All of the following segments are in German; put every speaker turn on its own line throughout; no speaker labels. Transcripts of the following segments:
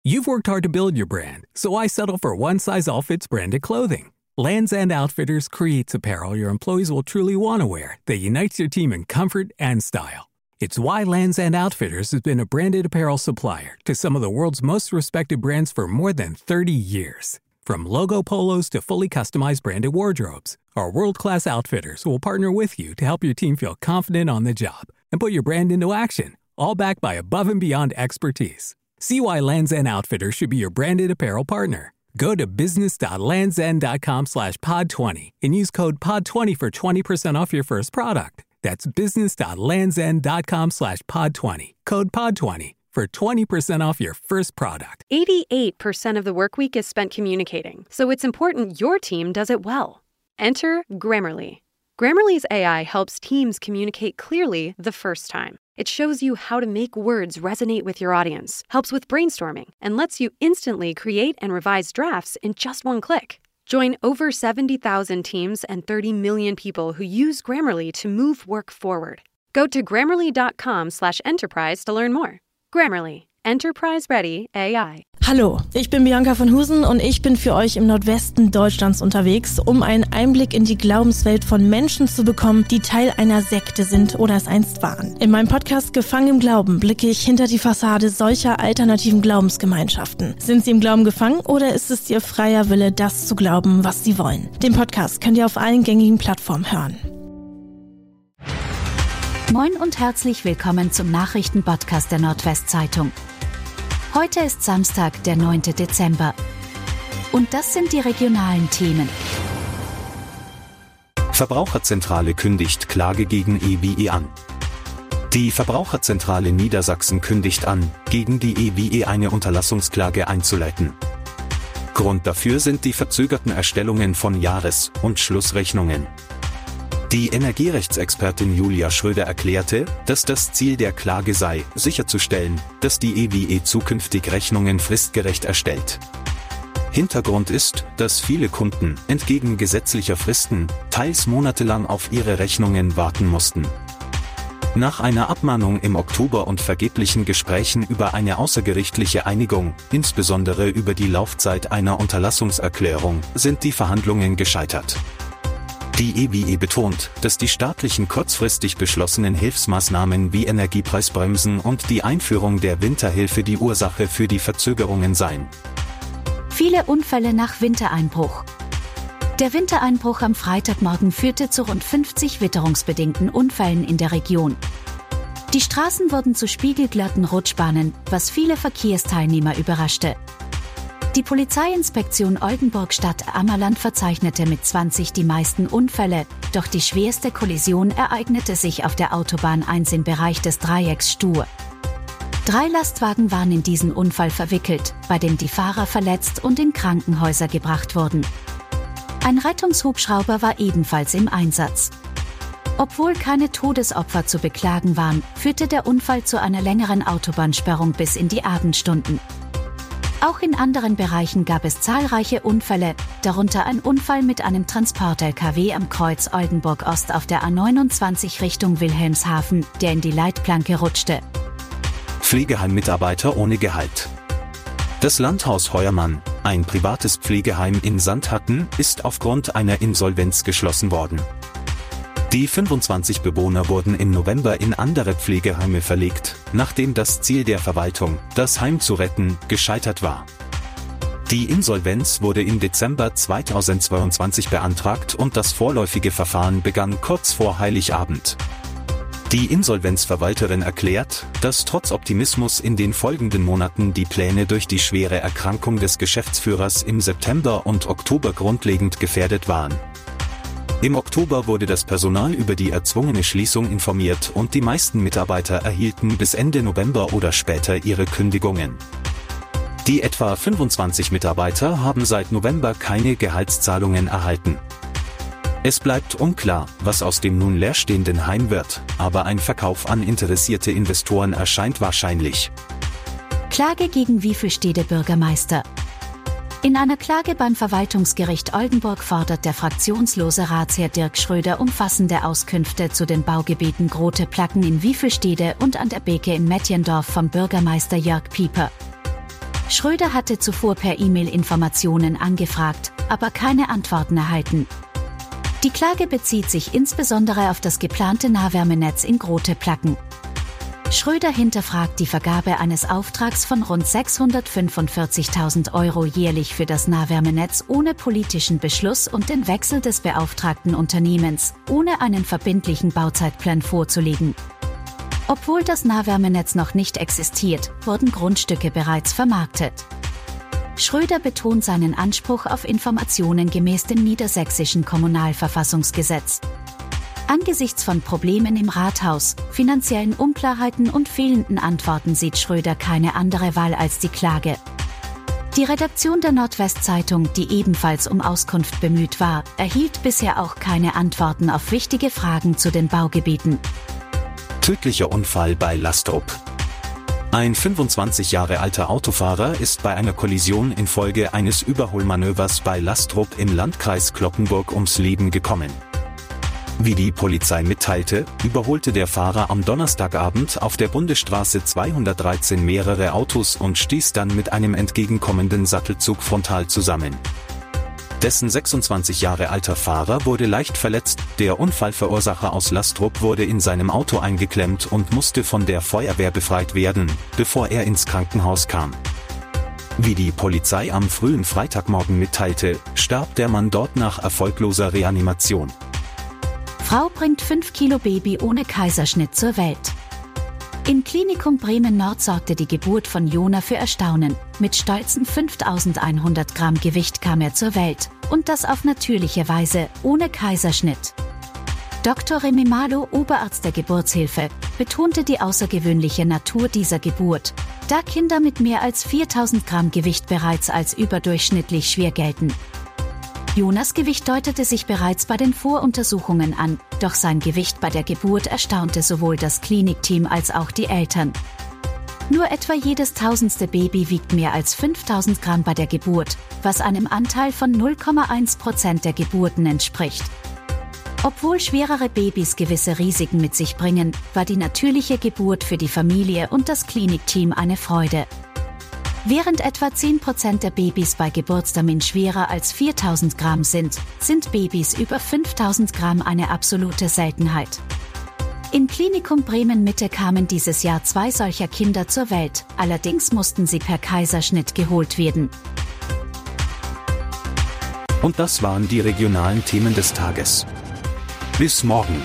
You've worked hard to build your brand, so why settle for one-size-all-fits branded clothing? Lands' End Outfitters creates apparel your employees will truly want to wear that unites your team in comfort and style. It's why Lands' End Outfitters has been a branded apparel supplier to some of the world's most respected brands for more than 30 years. From logo polos to fully customized branded wardrobes, our world-class outfitters will partner with you to help your team feel confident on the job and put your brand into action, all backed by above-and-beyond expertise. See why Lands' End Outfitters should be your branded apparel partner. Go to business.landsend.com/pod20 and use code POD20 for 20% off your first product. That's business.landsend.com/pod20. Code POD20 for 20% off your first product.
88% of the work week is spent communicating, so it's important your team does it well. Enter Grammarly. Grammarly's AI helps teams communicate clearly the first time. It shows you how to make words resonate with your audience, helps with brainstorming, and lets you instantly create and revise drafts in just one click. Join over 70,000 teams and 30 million people who use Grammarly to move work forward. Go to grammarly.com/enterprise to learn more. Grammarly. Enterprise-ready AI.
Hallo, ich bin Bianca von Husen und ich bin für euch im Nordwesten Deutschlands unterwegs, um einen Einblick in die Glaubenswelt von Menschen zu bekommen, die Teil einer Sekte sind oder es einst waren. In meinem Podcast Gefangen im Glauben blicke ich hinter die Fassade solcher alternativen Glaubensgemeinschaften. Sind sie im Glauben gefangen oder ist es ihr freier Wille, das zu glauben, was sie wollen? Den Podcast könnt ihr auf allen gängigen Plattformen hören.
Moin und herzlich willkommen zum Nachrichtenpodcast der Nordwestzeitung. Heute ist Samstag, der 9. Dezember. Und das sind die regionalen Themen.
Verbraucherzentrale kündigt Klage gegen EWE an. Die Verbraucherzentrale Niedersachsen kündigt an, gegen die EWE eine Unterlassungsklage einzuleiten. Grund dafür sind die verzögerten Erstellungen von Jahres- und Schlussrechnungen. Die Energierechtsexpertin Julia Schröder erklärte, dass das Ziel der Klage sei, sicherzustellen, dass die EWE zukünftig Rechnungen fristgerecht erstellt. Hintergrund ist, dass viele Kunden, entgegen gesetzlicher Fristen, teils monatelang auf ihre Rechnungen warten mussten. Nach einer Abmahnung im Oktober und vergeblichen Gesprächen über eine außergerichtliche Einigung, insbesondere über die Laufzeit einer Unterlassungserklärung, sind die Verhandlungen gescheitert. Die EWE betont, dass die staatlichen kurzfristig beschlossenen Hilfsmaßnahmen wie Energiepreisbremsen und die Einführung der Winterhilfe die Ursache für die Verzögerungen seien.
Viele Unfälle nach Wintereinbruch. Der Wintereinbruch am Freitagmorgen führte zu rund 50 witterungsbedingten Unfällen in der Region. Die Straßen wurden zu spiegelglatten Rutschbahnen, was viele Verkehrsteilnehmer überraschte. Die Polizeiinspektion Oldenburg-Stadt-Ammerland verzeichnete mit 20 die meisten Unfälle, doch die schwerste Kollision ereignete sich auf der Autobahn 1 im Bereich des Dreiecks Stur. 3 Lastwagen waren in diesen Unfall verwickelt, bei dem die Fahrer verletzt und in Krankenhäuser gebracht wurden. Ein Rettungshubschrauber war ebenfalls im Einsatz. Obwohl keine Todesopfer zu beklagen waren, führte der Unfall zu einer längeren Autobahnsperrung bis in die Abendstunden. Auch in anderen Bereichen gab es zahlreiche Unfälle, darunter ein Unfall mit einem Transport-LKW am Kreuz Oldenburg-Ost auf der A29 Richtung Wilhelmshaven, der in die Leitplanke rutschte.
Pflegeheimmitarbeiter ohne Gehalt. Das Landhaus Heuermann, ein privates Pflegeheim in Sandhatten, ist aufgrund einer Insolvenz geschlossen worden. Die 25 Bewohner wurden im November in andere Pflegeheime verlegt, nachdem das Ziel der Verwaltung, das Heim zu retten, gescheitert war. Die Insolvenz wurde im Dezember 2022 beantragt und das vorläufige Verfahren begann kurz vor Heiligabend. Die Insolvenzverwalterin erklärt, dass trotz Optimismus in den folgenden Monaten die Pläne durch die schwere Erkrankung des Geschäftsführers im September und Oktober grundlegend gefährdet waren. Im Oktober wurde das Personal über die erzwungene Schließung informiert und die meisten Mitarbeiter erhielten bis Ende November oder später ihre Kündigungen. Die etwa 25 Mitarbeiter haben seit November keine Gehaltszahlungen erhalten. Es bleibt unklar, was aus dem nun leerstehenden Heim wird, aber ein Verkauf an interessierte Investoren erscheint wahrscheinlich.
Klage gegen Wiefelstede Bürgermeister. In einer Klage beim Verwaltungsgericht Oldenburg fordert der fraktionslose Ratsherr Dirk Schröder umfassende Auskünfte zu den Baugebieten Grote Placken in Wiefelstede und an der Beke in Mettjendorf vom Bürgermeister Jörg Pieper. Schröder hatte zuvor per E-Mail Informationen angefragt, aber keine Antworten erhalten. Die Klage bezieht sich insbesondere auf das geplante Nahwärmenetz in Grote-Placken. Schröder hinterfragt die Vergabe eines Auftrags von rund 645.000 € jährlich für das Nahwärmenetz ohne politischen Beschluss und den Wechsel des beauftragten Unternehmens, ohne einen verbindlichen Bauzeitplan vorzulegen. Obwohl das Nahwärmenetz noch nicht existiert, wurden Grundstücke bereits vermarktet. Schröder betont seinen Anspruch auf Informationen gemäß dem niedersächsischen Kommunalverfassungsgesetz. Angesichts von Problemen im Rathaus, finanziellen Unklarheiten und fehlenden Antworten sieht Schröder keine andere Wahl als die Klage. Die Redaktion der Nordwestzeitung, die ebenfalls um Auskunft bemüht war, erhielt bisher auch keine Antworten auf wichtige Fragen zu den Baugebieten.
Tödlicher Unfall bei Lastrup. Ein 25 Jahre alter Autofahrer ist bei einer Kollision infolge eines Überholmanövers bei Lastrup im Landkreis Cloppenburg ums Leben gekommen. Wie die Polizei mitteilte, überholte der Fahrer am Donnerstagabend auf der Bundesstraße 213 mehrere Autos und stieß dann mit einem entgegenkommenden Sattelzug frontal zusammen. Dessen 26 Jahre alter Fahrer wurde leicht verletzt, der Unfallverursacher aus Lastrup wurde in seinem Auto eingeklemmt und musste von der Feuerwehr befreit werden, bevor er ins Krankenhaus kam. Wie die Polizei am frühen Freitagmorgen mitteilte, starb der Mann dort nach erfolgloser Reanimation.
Frau bringt 5 Kilo Baby ohne Kaiserschnitt zur Welt. Im Klinikum Bremen-Nord sorgte die Geburt von Jona für Erstaunen. Mit stolzen 5.100 Gramm Gewicht kam er zur Welt. Und das auf natürliche Weise, ohne Kaiserschnitt. Dr. Remy Malo, Oberarzt der Geburtshilfe, betonte die außergewöhnliche Natur dieser Geburt, da Kinder mit mehr als 4.000 Gramm Gewicht bereits als überdurchschnittlich schwer gelten. Jonas Gewicht deutete sich bereits bei den Voruntersuchungen an, doch sein Gewicht bei der Geburt erstaunte sowohl das Klinikteam als auch die Eltern. Nur etwa jedes 1000. Baby wiegt mehr als 5.000 Gramm bei der Geburt, was einem Anteil von 0,1% der Geburten entspricht. Obwohl schwerere Babys gewisse Risiken mit sich bringen, war die natürliche Geburt für die Familie und das Klinikteam eine Freude. Während etwa 10% der Babys bei Geburtstermin schwerer als 4.000 Gramm sind Babys über 5.000 Gramm eine absolute Seltenheit. Im Klinikum Bremen-Mitte kamen dieses Jahr 2 solcher Kinder zur Welt, allerdings mussten sie per Kaiserschnitt geholt werden.
Und das waren die regionalen Themen des Tages. Bis morgen.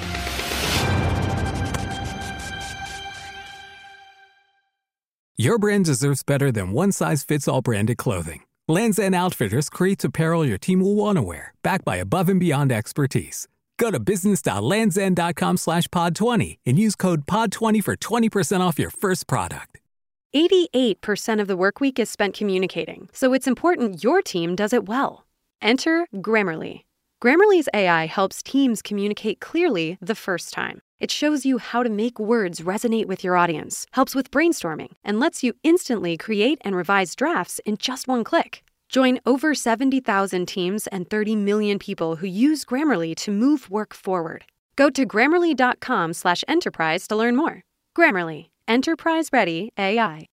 Your brand deserves better than one-size-fits-all branded clothing. Lands' End Outfitters creates apparel your team will want to wear, backed by above-and-beyond expertise. Go to business.landsend.com/pod20 and use code POD20 for 20% off your first product.
88% of the work week is spent communicating, so it's important your team does it well. Enter Grammarly. Grammarly's AI helps teams communicate clearly the first time. It shows you how to make words resonate with your audience, helps with brainstorming, and lets you instantly create and revise drafts in just one click. Join over 70,000 teams and 30 million people who use Grammarly to move work forward. Go to Grammarly.com/enterprise to learn more. Grammarly. Enterprise-ready AI.